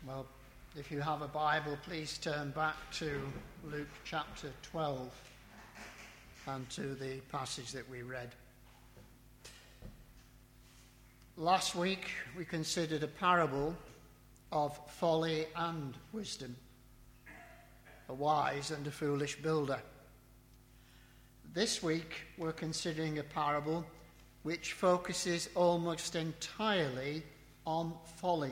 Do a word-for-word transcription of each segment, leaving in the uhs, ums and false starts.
Well, if you have a Bible, please turn back to Luke chapter twelve and to the passage that we read. Last week we considered a parable of folly and wisdom, a wise and a foolish builder. This week we're considering a parable which focuses almost entirely on folly.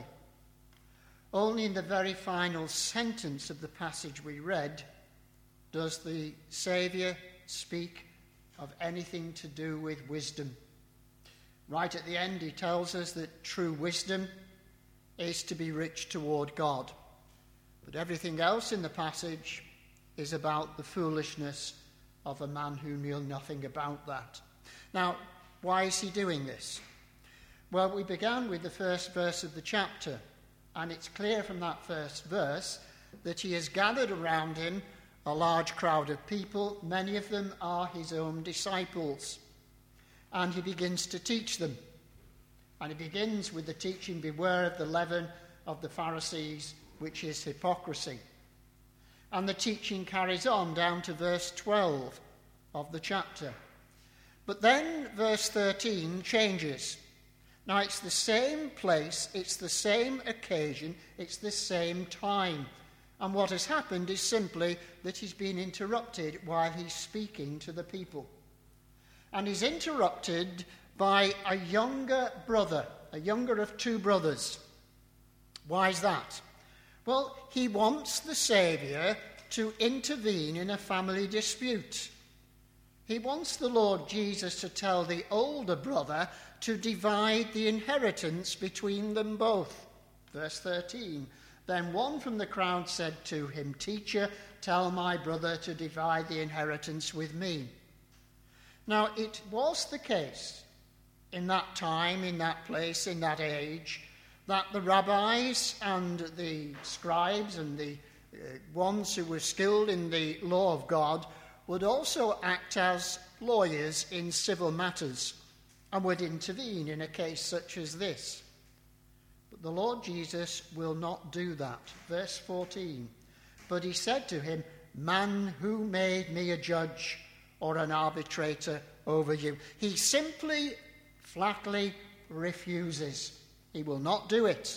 Only in the very final sentence of the passage we read does the Saviour speak of anything to do with wisdom. Right at the end he tells us that true wisdom is to be rich toward God. But everything else in the passage is about the foolishness of a man who knew nothing about that. Now, why is he doing this? Well, we began with the first verse of the chapter. And it's clear from that first verse that he has gathered around him a large crowd of people. Many of them are his own disciples. And he begins to teach them. And he begins with the teaching, beware of the leaven of the Pharisees, which is hypocrisy. And the teaching carries on down to verse twelve of the chapter. But then verse thirteen changes. Now, it's the same place, it's the same occasion, it's the same time. And what has happened is simply that he's been interrupted while he's speaking to the people. And he's interrupted by a younger brother, a younger of two brothers. Why is that? Well, he wants the Saviour to intervene in a family dispute. He wants the Lord Jesus to tell the older brother to divide the inheritance between them both. Verse thirteen. Then one from the crowd said to him, Teacher, tell my brother to divide the inheritance with me. Now, it was the case in that time, in that place, in that age, that the rabbis and the scribes and the uh, ones who were skilled in the law of God would also act as lawyers in civil matters and would intervene in a case such as this. But the Lord Jesus will not do that. Verse fourteen. But he said to him, Man, who made me a judge or an arbitrator over you? He simply, flatly refuses. He will not do it.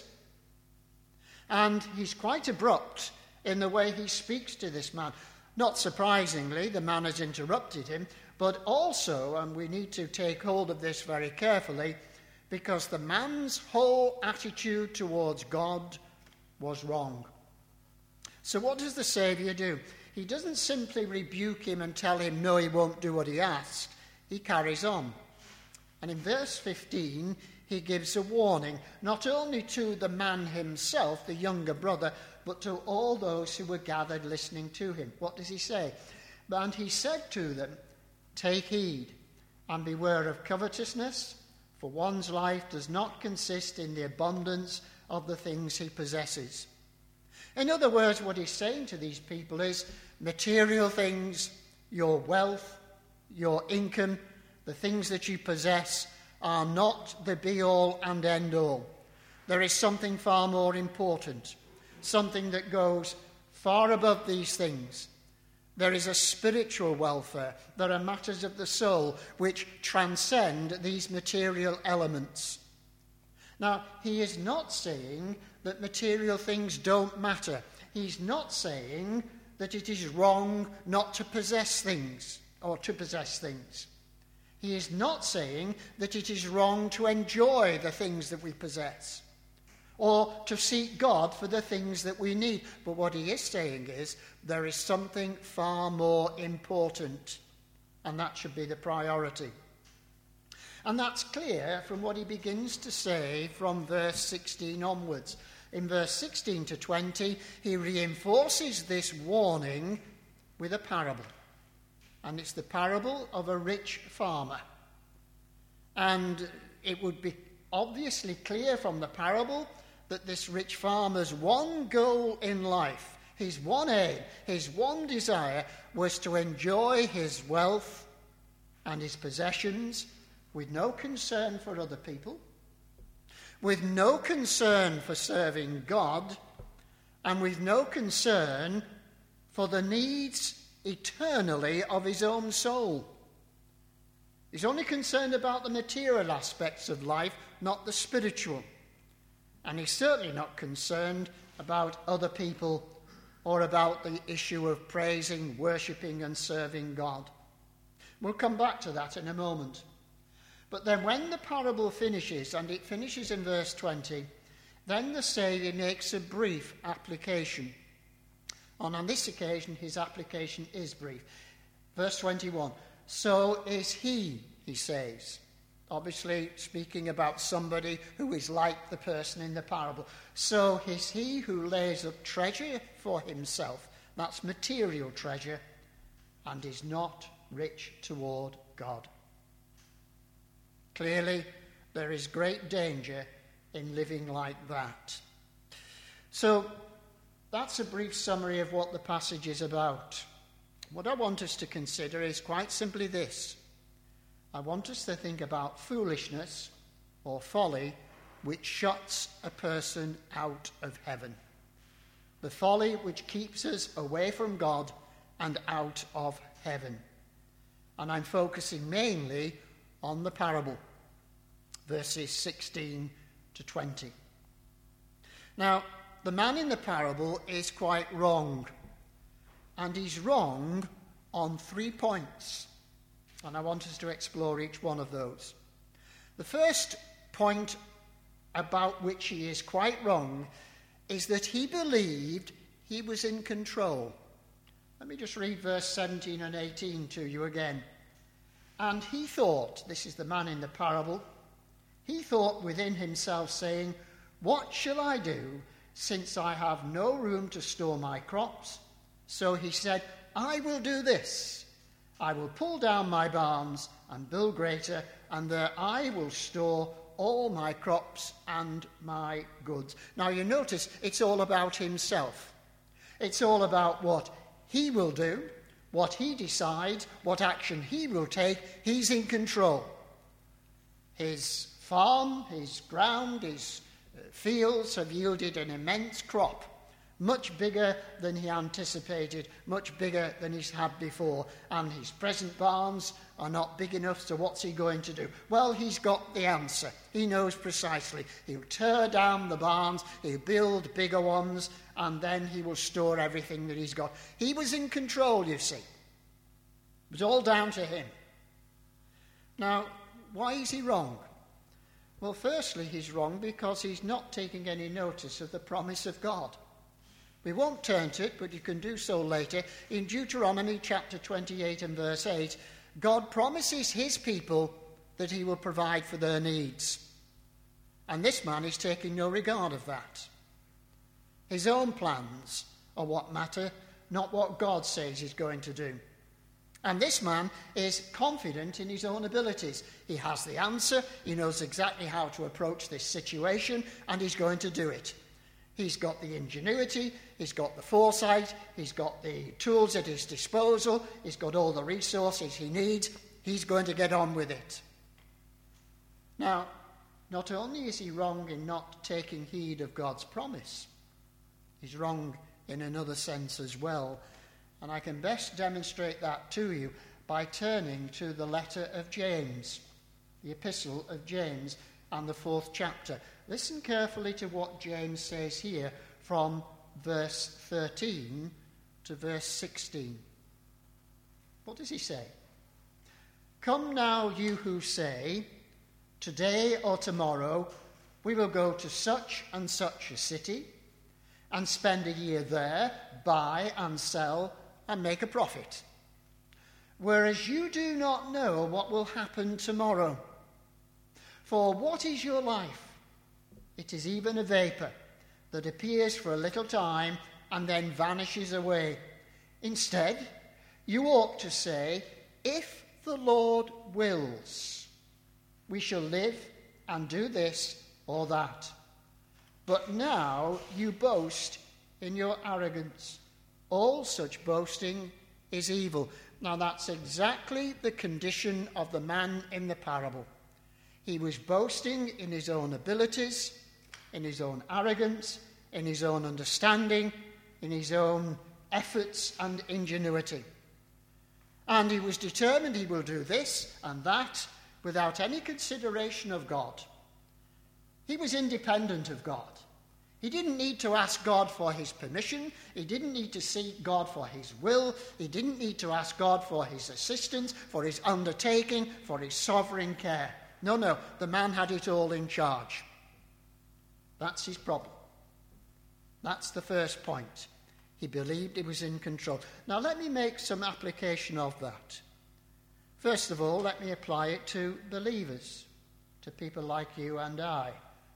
And he's quite abrupt in the way he speaks to this man. Not surprisingly, the man has interrupted him, but also, and we need to take hold of this very carefully, because the man's whole attitude towards God was wrong. So what does the Saviour do? He doesn't simply rebuke him and tell him, no, he won't do what he asked. He carries on. And in verse fifteen, he gives a warning, not only to the man himself, the younger brother, but to all those who were gathered listening to him. What does he say? And he said to them, Take heed and beware of covetousness, for one's life does not consist in the abundance of the things he possesses. In other words, what he's saying to these people is material things, your wealth, your income, the things that you possess are not the be-all and end-all. There is something far more important, something that goes far above these things. There is a spiritual welfare. There are matters of the soul which transcend these material elements. Now, he is not saying that material things don't matter. He's not saying that it is wrong not to possess things or to possess things. He is not saying that it is wrong to enjoy the things that we possess or to seek God for the things that we need. But what he is saying is there is something far more important, and that should be the priority. And that's clear from what he begins to say from verse sixteen onwards. In verse sixteen to twenty, he reinforces this warning with a parable. And it's the parable of a rich farmer. And it would be obviously clear from the parable that this rich farmer's one goal in life, his one aim, his one desire was to enjoy his wealth and his possessions with no concern for other people, with no concern for serving God, and with no concern for the needs eternally of his own soul. He's only concerned about the material aspects of life, not the spiritual. And he's certainly not concerned about other people or about the issue of praising, worshipping and serving God. We'll come back to that in a moment. But then when the parable finishes, and it finishes in verse twenty, then the Saviour makes a brief application. And on this occasion, his application is brief. Verse twenty-one, so is he, he says. Obviously speaking about somebody who is like the person in the parable. So is he who lays up treasure for himself, that's material treasure, and is not rich toward God. Clearly, there is great danger in living like that. So, that's a brief summary of what the passage is about. What I want us to consider is quite simply this. I want us to think about foolishness or folly which shuts a person out of heaven. The folly which keeps us away from God and out of heaven. And I'm focusing mainly on the parable, verses sixteen to twenty. Now, the man in the parable is quite wrong, and he's wrong on three points, and I want us to explore each one of those. The first point about which he is quite wrong is that he believed he was in control. Let me just read verse seventeen and eighteen to you again. And he thought, this is the man in the parable, he thought within himself, saying, what shall I do, since I have no room to store my crops? So he said, I will do this. I will pull down my barns and build greater, and there I will store all my crops and my goods. Now you notice it's all about himself. It's all about what he will do, what he decides, what action he will take. He's in control. His farm, his ground, his fields have yielded an immense crop, much bigger than he anticipated, much bigger than he's had before. And his present barns are not big enough, so what's he going to do? Well, he's got the answer. He knows precisely. He'll tear down the barns, he'll build bigger ones, and then he will store everything that he's got. He was in control, you see. It was all down to him. Now, why is he wrong? Well, firstly, he's wrong because he's not taking any notice of the promise of God. We won't turn to it, but you can do so later. In Deuteronomy chapter twenty-eight and verse eight, God promises his people that he will provide for their needs. And this man is taking no regard of that. His own plans are what matter, not what God says he's going to do. And this man is confident in his own abilities. He has the answer, he knows exactly how to approach this situation, and he's going to do it. He's got the ingenuity, he's got the foresight, he's got the tools at his disposal, he's got all the resources he needs. He's going to get on with it. Now, not only is he wrong in not taking heed of God's promise, he's wrong in another sense as well. And I can best demonstrate that to you by turning to the letter of James, the epistle of James, and the fourth chapter. Listen carefully to what James says here from verse thirteen to verse sixteen. What does he say? Come now, you who say, today or tomorrow we will go to such and such a city and spend a year there, buy and sell and make a profit. Whereas you do not know what will happen tomorrow. For what is your life? It is even a vapor that appears for a little time and then vanishes away. Instead, you ought to say, if the Lord wills, we shall live and do this or that. But now you boast in your arrogance. All such boasting is evil. Now that's exactly the condition of the man in the parable. He was boasting in his own abilities, in his own arrogance, in his own understanding, in his own efforts and ingenuity. And he was determined he will do this and that without any consideration of God. He was independent of God. He didn't need to ask God for his permission. He didn't need to seek God for his will. He didn't need to ask God for his assistance, for his undertaking, for his sovereign care. No, no, the man had it all in charge. That's his problem. That's the first point. He believed he was in control. Now let me make some application of that. First of all, let me apply it to believers, to people like you and I.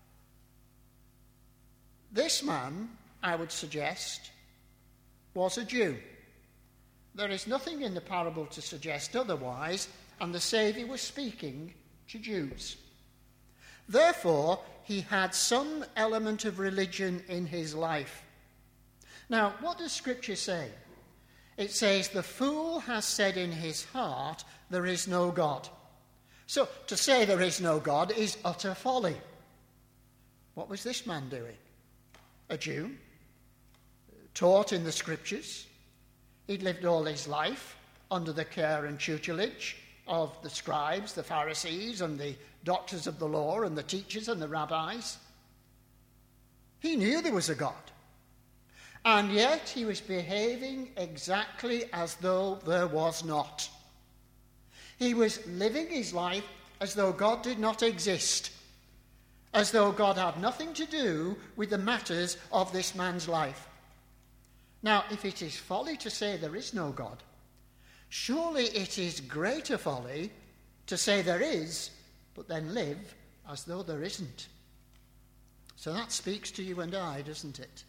This man, I would suggest, was a Jew. There is nothing in the parable to suggest otherwise, and the Saviour was speaking to Jews. Therefore, he had some element of religion in his life. Now, what does Scripture say? It says, the fool has said in his heart, there is no God. So, to say there is no God is utter folly. What was this man doing? A Jew, taught in the Scriptures. He'd lived all his life under the care and tutelage of the scribes, the Pharisees, and the doctors of the law, and the teachers and the rabbis. He knew there was a God. And yet he was behaving exactly as though there was not. He was living his life as though God did not exist, as though God had nothing to do with the matters of this man's life. Now, if it is folly to say there is no God, surely it is greater folly to say there is, but then live as though there isn't. So that speaks to you and I, doesn't it?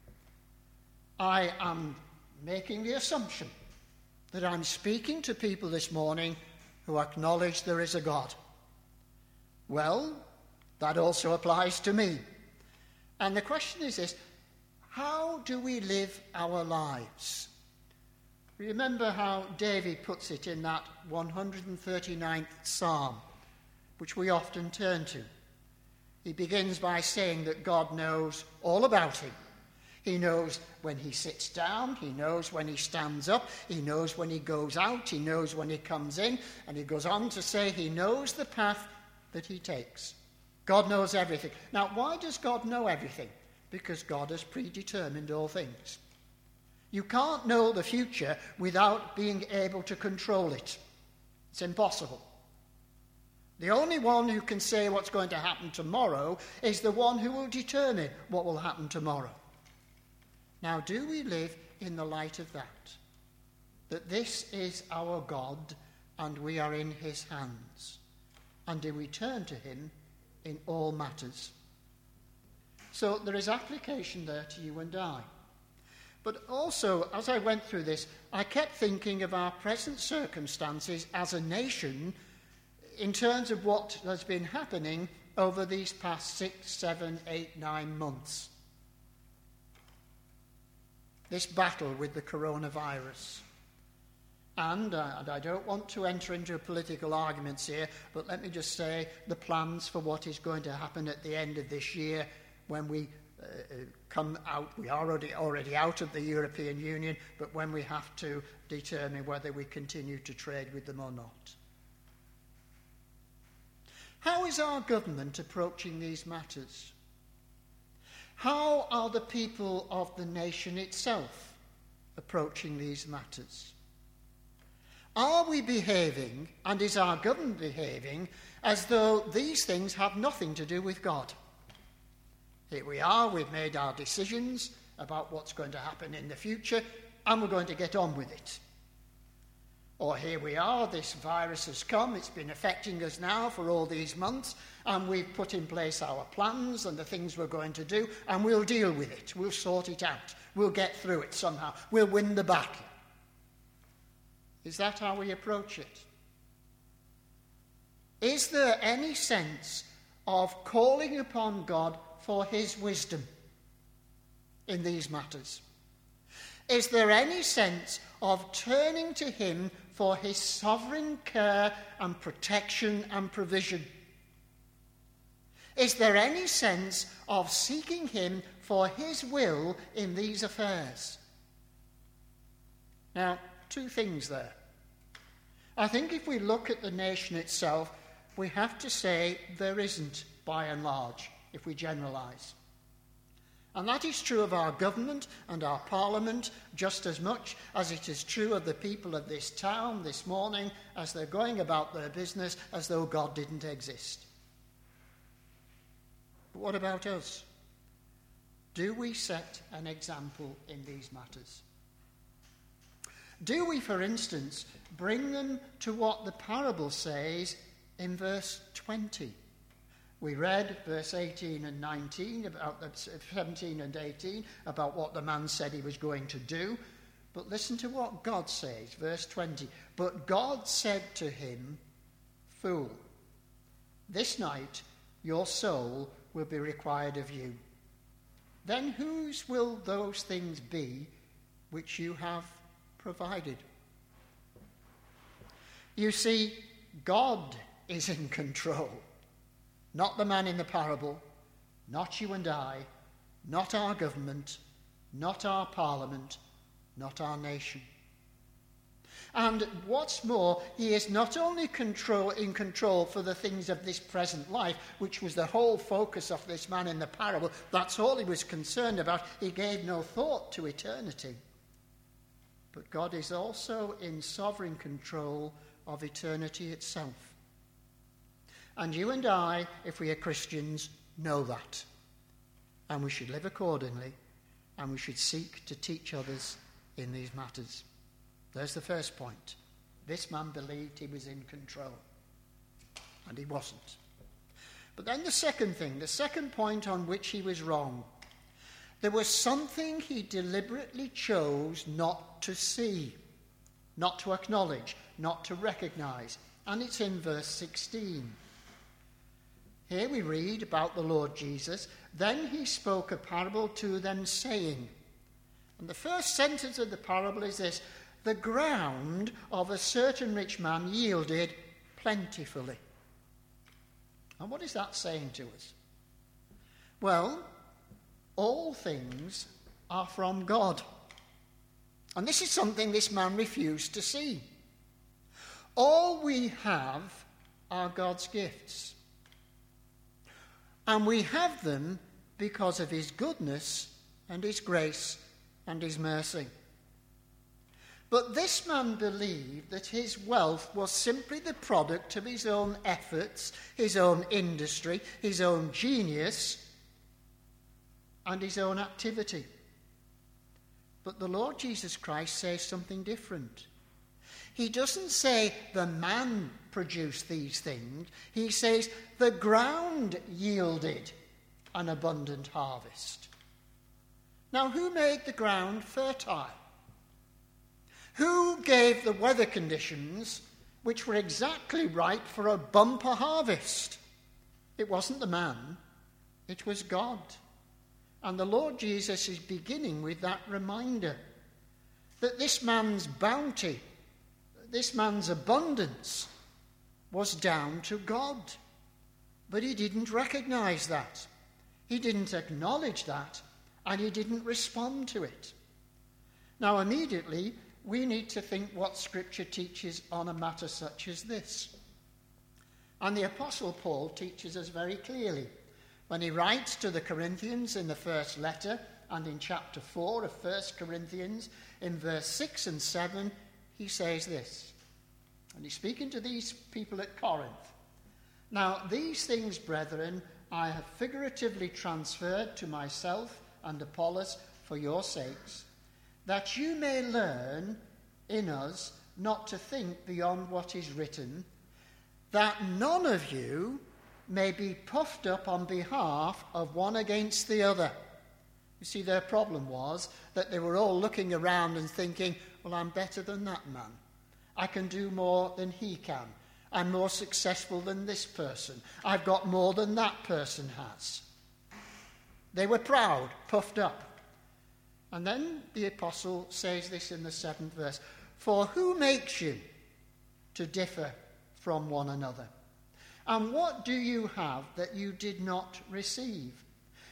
I am making the assumption that I'm speaking to people this morning who acknowledge there is a God. Well, that also applies to me. And the question is this: how do we live our lives? Remember how David puts it in that one hundred thirty-ninth Psalm, which we often turn to. He begins by saying that God knows all about him. He knows when he sits down, he knows when he stands up, he knows when he goes out, he knows when he comes in, and he goes on to say he knows the path that he takes. God knows everything. Now, why does God know everything? Because God has predetermined all things. You can't know the future without being able to control it. It's impossible. The only one who can say what's going to happen tomorrow is the one who will determine what will happen tomorrow. Now, do we live in the light of that? That this is our God and we are in his hands? And do we turn to him in all matters? So there is application there to you and I. But also, as I went through this, I kept thinking of our present circumstances as a nation in terms of what has been happening over these past six, seven, eight, nine months. This battle with the coronavirus. And, uh, and I don't want to enter into political arguments here, but let me just say the plans for what is going to happen at the end of this year when we uh, come out. We are already, already out of the European Union, but when we have to determine whether we continue to trade with them or not. How is our government approaching these matters? How are the people of the nation itself approaching these matters? Are we behaving, and is our government behaving, as though these things have nothing to do with God? Here we are, we've made our decisions about what's going to happen in the future, and we're going to get on with it. Or here we are, this virus has come, it's been affecting us now for all these months, and we've put in place our plans and the things we're going to do, and we'll deal with it, we'll sort it out, we'll get through it somehow, we'll win the battle. Is that how we approach it? Is there any sense of calling upon God for his wisdom in these matters? Is there any sense of turning to him for his sovereign care and protection and provision? Is there any sense of seeking him for his will in these affairs. Now, two things there. I think if we look at the nation itself, we have to say there isn't, by and large, if we generalise. And that is true of our government and our parliament just as much as it is true of the people of this town this morning as they're going about their business as though God didn't exist. But what about us? Do we set an example in these matters? Do we, for instance, bring them to what the parable says in verse twenty? We read verse eighteen and nineteen, about the, seventeen and eighteen, about what the man said he was going to do. But listen to what God says, verse twenty. But God said to him, "Fool, this night your soul will be required of you. Then whose will those things be which you have provided?" You see, God is in control. Not the man in the parable, not you and I, not our government, not our parliament, not our nation. And what's more, he is not only control, in control for the things of this present life, which was the whole focus of this man in the parable. That's all he was concerned about. He gave no thought to eternity. But God is also in sovereign control of eternity itself. And you and I, if we are Christians, know that. And we should live accordingly, and we should seek to teach others in these matters. There's the first point. This man believed he was in control, and he wasn't. But then the second thing, the second point on which he was wrong. There was something he deliberately chose not to see, not to acknowledge, not to recognize. And it's in verse sixteen. Here we read about the Lord Jesus. Then he spoke a parable to them, saying, and the first sentence of the parable is this: the ground of a certain rich man yielded plentifully. And what is that saying to us? Well, all things are from God. And this is something this man refused to see. All we have are God's gifts. And we have them because of his goodness and his grace and his mercy. But this man believed that his wealth was simply the product of his own efforts, his own industry, his own genius, and his own activity. But the Lord Jesus Christ says something different. He doesn't say the man produced these things. He says the ground yielded an abundant harvest. Now, who made the ground fertile? Who gave the weather conditions which were exactly right for a bumper harvest? It wasn't the man, it was God. And the Lord Jesus is beginning with that reminder that this man's bounty, this man's abundance, was down to God. But he didn't recognize that. He didn't acknowledge that. And he didn't respond to it. Now, immediately, we need to think what Scripture teaches on a matter such as this. And the Apostle Paul teaches us very clearly when he writes to the Corinthians in the first letter and in chapter four of First Corinthians, in verse six and seven, he says this. And he's speaking to these people at Corinth. Now, these things, brethren, I have figuratively transferred to myself and Apollos for your sakes, that you may learn in us not to think beyond what is written, that none of you may be puffed up on behalf of one against the other. You see, their problem was that they were all looking around and thinking, well, I'm better than that man. I can do more than he can. I'm more successful than this person. I've got more than that person has. They were proud, puffed up. And then the apostle says this in the seventh verse, for who makes you to differ from one another? And what do you have that you did not receive?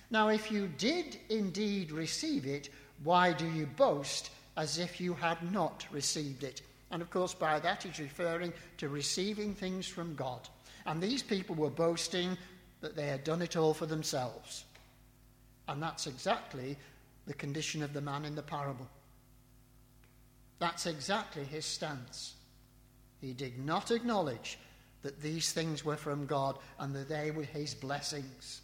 Now, if you did indeed receive it, why do you boast as if you had not received it? And of course, by that he's referring to receiving things from God. And these people were boasting that they had done it all for themselves. And that's exactly the condition of the man in the parable. That's exactly his stance. He did not acknowledge that these things were from God and that they were his blessings.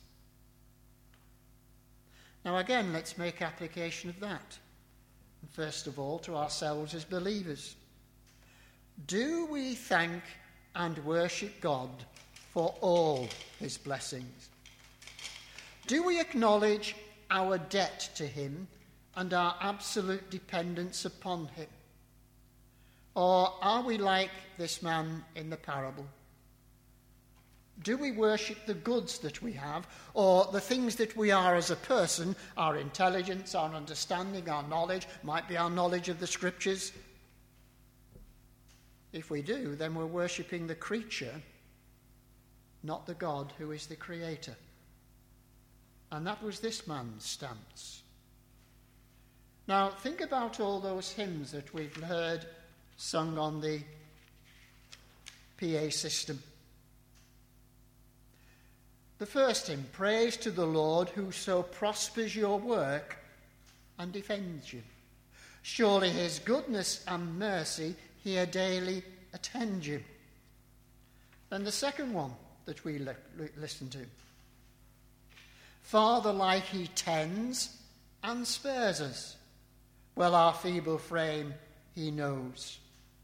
Now again, let's make application of that. And first of all, to ourselves as believers. Do we thank and worship God for all his blessings? Do we acknowledge our debt to him and our absolute dependence upon him? Or are we like this man in the parable? Do we worship the goods that we have, or the things that we are as a person, our intelligence, our understanding, our knowledge, might be our knowledge of the scriptures? If we do, then we're worshipping the creature, not the God who is the creator. And that was this man's stance. Now, think about all those hymns that we've heard sung on the P A system. The first hymn, praise to the Lord who so prospers your work and defends you. Surely his goodness and mercy here daily attend you. Then the second one that we li- li- listen to. Father, like he tends and spares us, well our feeble frame he knows.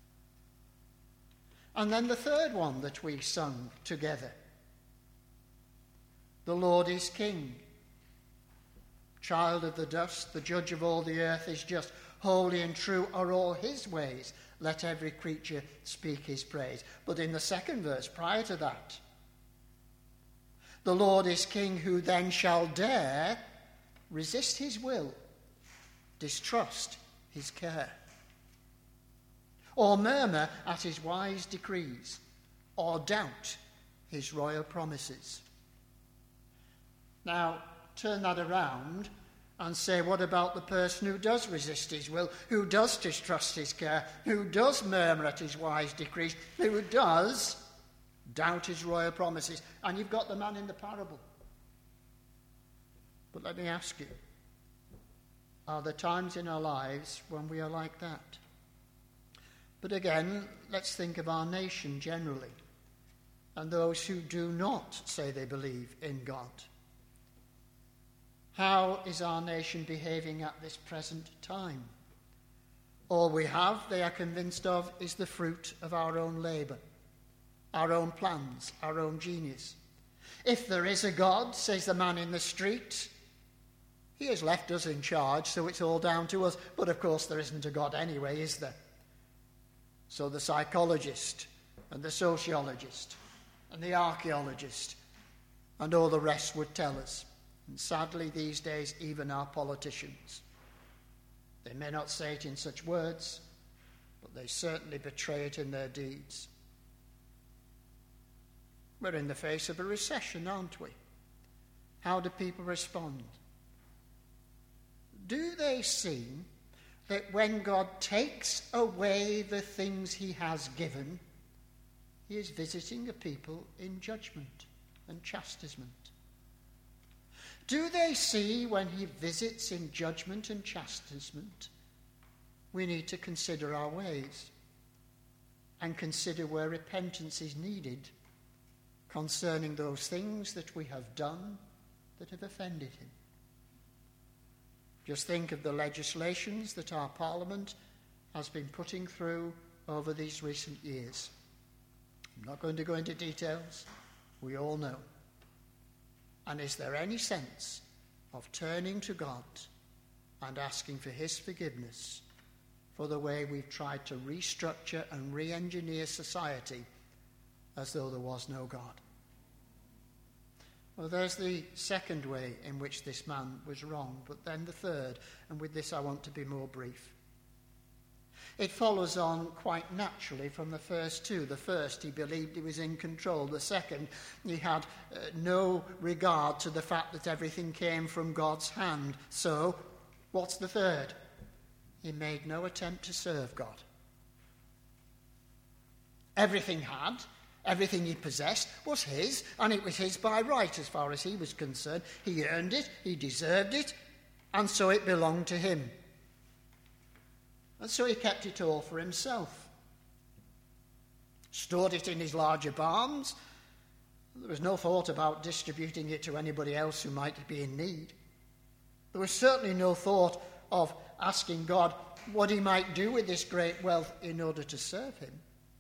And then the third one that we sung together. The Lord is King. Child of the dust, the judge of all the earth is just. Holy and true are all his ways. Let every creature speak his praise. But in the second verse, prior to that, the Lord is King, who then shall dare resist his will, distrust his care, or murmur at his wise decrees, or doubt his royal promises. Now, turn that around and say, what about the person who does resist his will, who does distrust his care, who does murmur at his wise decrees, who does doubt his royal promises? And you've got the man in the parable. But let me ask you, are there times in our lives when we are like that? But again, let's think of our nation generally, and those who do not say they believe in God. How is our nation behaving at this present time? All we have, they are convinced of, is the fruit of our own labour, our own plans, our own genius. If there is a God, says the man in the street, he has left us in charge, so it's all down to us. But of course there isn't a God anyway, is there? So the psychologist and the sociologist and the archaeologist and all the rest would tell us. And sadly, these days, even our politicians. They may not say it in such words, but they certainly betray it in their deeds. We're in the face of a recession, aren't we? How do people respond? Do they see that when God takes away the things he has given, he is visiting a people in judgment and chastisement? Do they see when he visits in judgment and chastisement, we need to consider our ways and consider where repentance is needed concerning those things that we have done that have offended him? Just think of the legislations that our Parliament has been putting through over these recent years. I'm not going to go into details. We all know. And is there any sense of turning to God and asking for his forgiveness for the way we've tried to restructure and re-engineer society as though there was no God? Well, there's the second way in which this man was wrong, but then the third, and with this I want to be more brief. It follows on quite naturally from the first two. The first, he believed he was in control. The second, he had uh, no regard to the fact that everything came from God's hand. So, what's the third? He made no attempt to serve God. Everything had, everything he possessed was his, and it was his by right as far as he was concerned. He earned it, he deserved it, and so it belonged to him. And so he kept it all for himself. Stored it in his larger barns. There was no thought about distributing it to anybody else who might be in need. There was certainly no thought of asking God what he might do with this great wealth in order to serve him.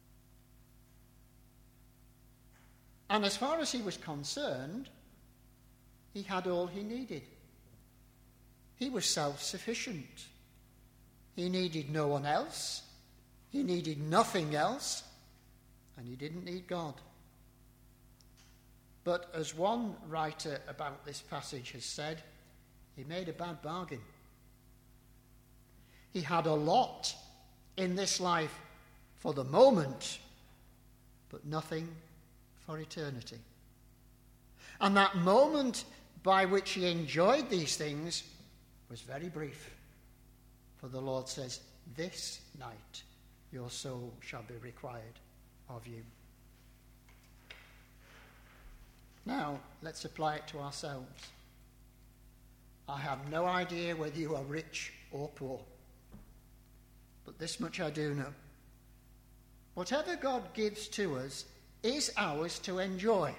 And as far as he was concerned, he had all he needed. He was self-sufficient. He needed no one else. He needed nothing else. And he didn't need God. But as one writer about this passage has said, he made a bad bargain. He had a lot in this life for the moment, but nothing for eternity. And that moment by which he enjoyed these things was very brief. For the Lord says, this night your soul shall be required of you. Now, let's apply it to ourselves. I have no idea whether you are rich or poor. But this much I do know. Whatever God gives to us is ours to enjoy.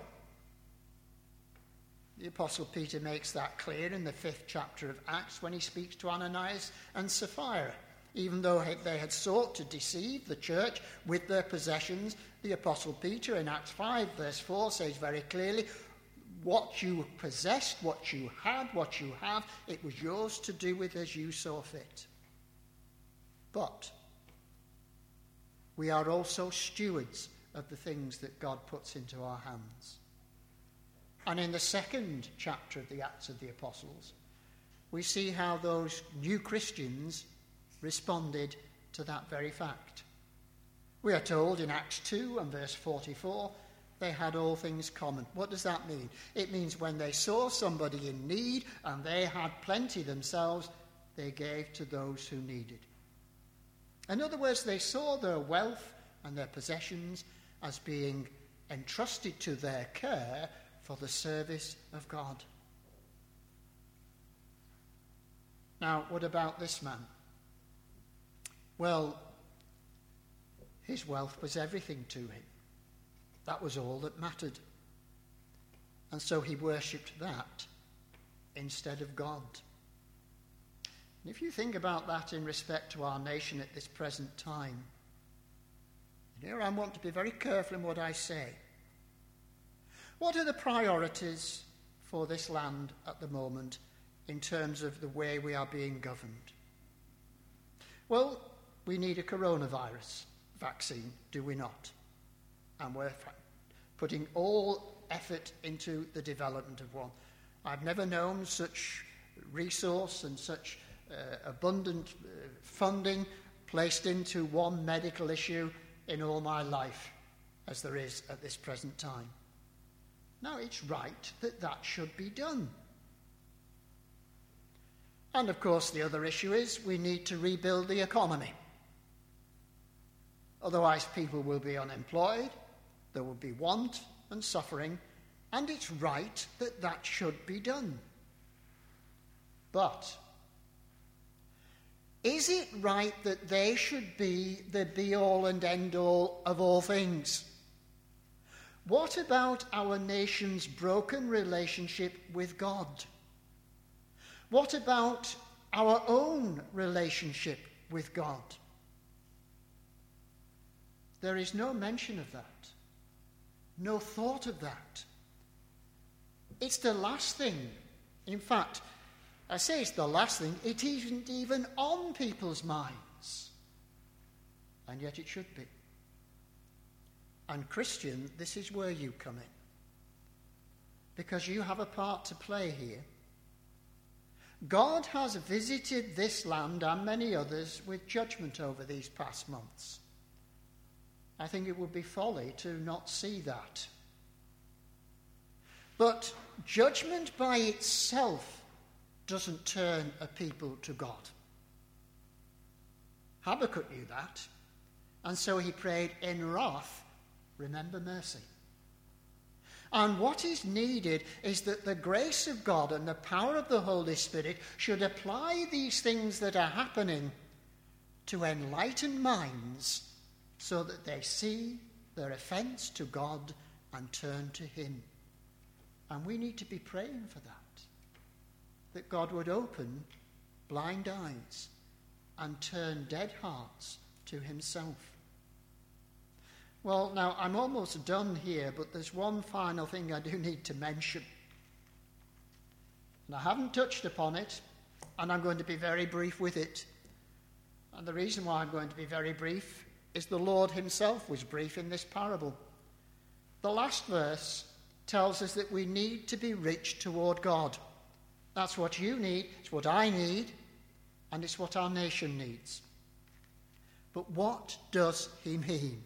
The Apostle Peter makes that clear in the fifth chapter of Acts when he speaks to Ananias and Sapphira. Even though they had sought to deceive the church with their possessions, the Apostle Peter in Acts five verse four says very clearly, what you possessed, what you had, what you have, it was yours to do with as you saw fit. But we are also stewards of the things that God puts into our hands. And in the second chapter of the Acts of the Apostles, we see how those new Christians responded to that very fact. We are told in Acts two and verse forty-four, they had all things common. What does that mean? It means when they saw somebody in need and they had plenty themselves, they gave to those who needed. In other words, they saw their wealth and their possessions as being entrusted to their care for the service of God. Now, what about this man? Well, his wealth was everything to him. That was all that mattered. And so he worshipped that instead of God. And if you think about that in respect to our nation at this present time, here I want to be very careful in what I say. What are the priorities for this land at the moment in terms of the way we are being governed? Well, we need a coronavirus vaccine, do we not? And we're putting all effort into the development of one. I've never known such resource and such uh, abundant uh, funding placed into one medical issue in all my life as there is at this present time. Now, it's right that that should be done. And, of course, the other issue is we need to rebuild the economy. Otherwise, people will be unemployed, there will be want and suffering, and it's right that that should be done. But is it right that they should be the be-all and end-all of all things? What about our nation's broken relationship with God? What about our own relationship with God? There is no mention of that. No thought of that. It's the last thing. In fact, I say it's the last thing. It isn't even on people's minds. And yet it should be. And Christian, this is where you come in. Because you have a part to play here. God has visited this land and many others with judgment over these past months. I think it would be folly to not see that. But judgment by itself doesn't turn a people to God. Habakkuk knew that, and so he prayed, in wrath, remember mercy. And what is needed is that the grace of God and the power of the Holy Spirit should apply these things that are happening to enlighten minds so that they see their offence to God and turn to him. And we need to be praying for that, that God would open blind eyes and turn dead hearts to himself. Well, now, I'm almost done here, but there's one final thing I do need to mention. And I haven't touched upon it, and I'm going to be very brief with it. And the reason why I'm going to be very brief is the Lord himself was brief in this parable. The last verse tells us that we need to be rich toward God. That's what you need, it's what I need, and it's what our nation needs. But what does he mean?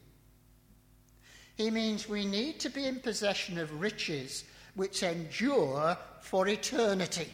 He means we need to be in possession of riches which endure for eternity.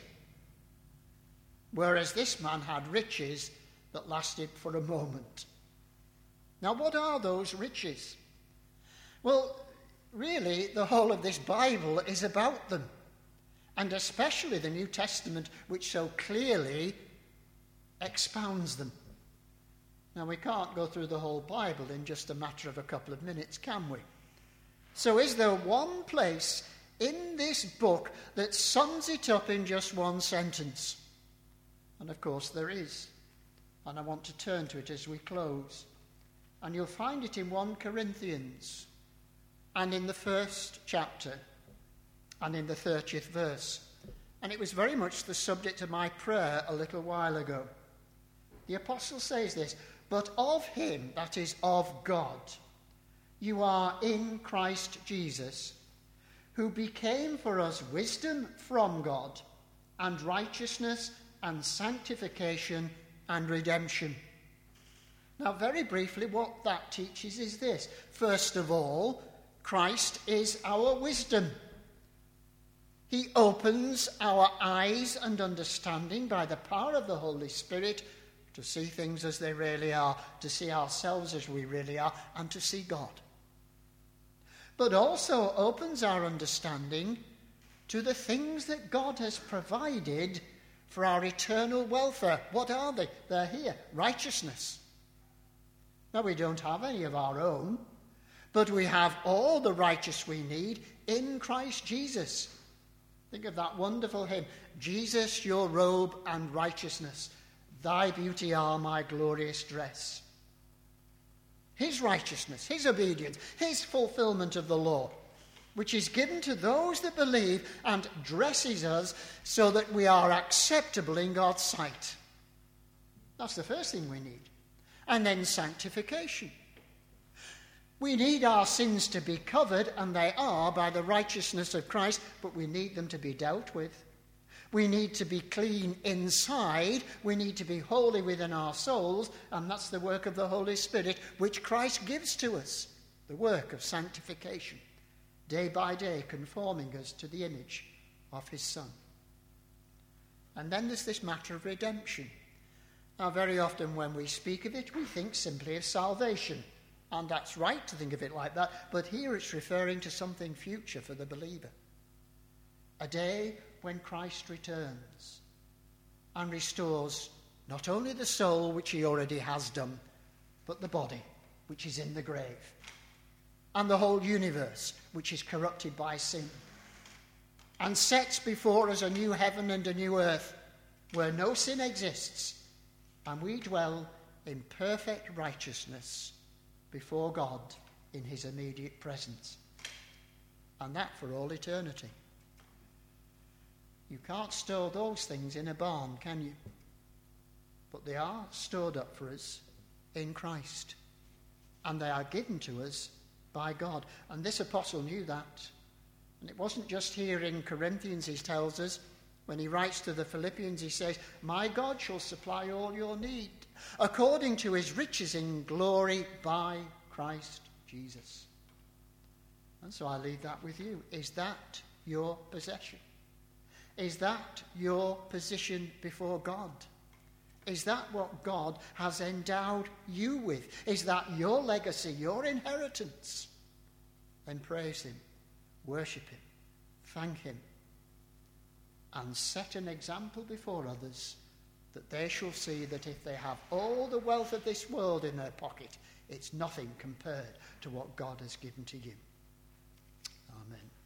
Whereas this man had riches that lasted for a moment. Now, what are those riches? Well, really, the whole of this Bible is about them. And especially the New Testament, which so clearly expounds them. Now, we can't go through the whole Bible in just a matter of a couple of minutes, can we? So is there one place in this book that sums it up in just one sentence? And of course there is. And I want to turn to it as we close. And you'll find it in First Corinthians, and in the first chapter, and in the thirtieth verse. And it was very much the subject of my prayer a little while ago. The apostle says this, but of him, that is of God, you are in Christ Jesus, who became for us wisdom from God, and righteousness, and sanctification, and redemption. Now, very briefly, what that teaches is this. First of all, Christ is our wisdom. He opens our eyes and understanding by the power of the Holy Spirit to see things as they really are, to see ourselves as we really are, and to see God. But also opens our understanding to the things that God has provided for our eternal welfare. What are they? They're here. Righteousness. Now, we don't have any of our own, but we have all the righteous we need in Christ Jesus. Think of that wonderful hymn, Jesus, your robe and righteousness, thy beauty are my glorious dress. His righteousness, his obedience, his fulfillment of the law, which is given to those that believe and dresses us so that we are acceptable in God's sight. That's the first thing we need. And then sanctification. We need our sins to be covered, and they are, by the righteousness of Christ, but we need them to be dealt with. We need to be clean inside. We need to be holy within our souls, and that's the work of the Holy Spirit, which Christ gives to us, the work of sanctification, day by day conforming us to the image of his Son. And then there's this matter of redemption. Now, very often when we speak of it, we think simply of salvation. And that's right to think of it like that. But here it's referring to something future for the believer. A day when Christ returns and restores not only the soul, which he already has done, but the body, which is in the grave. And the whole universe, which is corrupted by sin. And sets before us a new heaven and a new earth, where no sin exists, and we dwell in perfect righteousness before God in his immediate presence. And that for all eternity. You can't store those things in a barn, can you? But they are stored up for us in Christ. And they are given to us by God. And this apostle knew that. And it wasn't just here in Corinthians, he tells us, When he writes to the Philippians, he says, "My God shall supply all your need, according to his riches in glory by Christ Jesus." And so I leave that with you. Is that your possession? Is that your position before God? Is that what God has endowed you with? Is that your legacy, your inheritance? Then praise him, worship him, thank him, and set an example before others, that they shall see that if they have all the wealth of this world in their pocket, it's nothing compared to what God has given to you. Amen.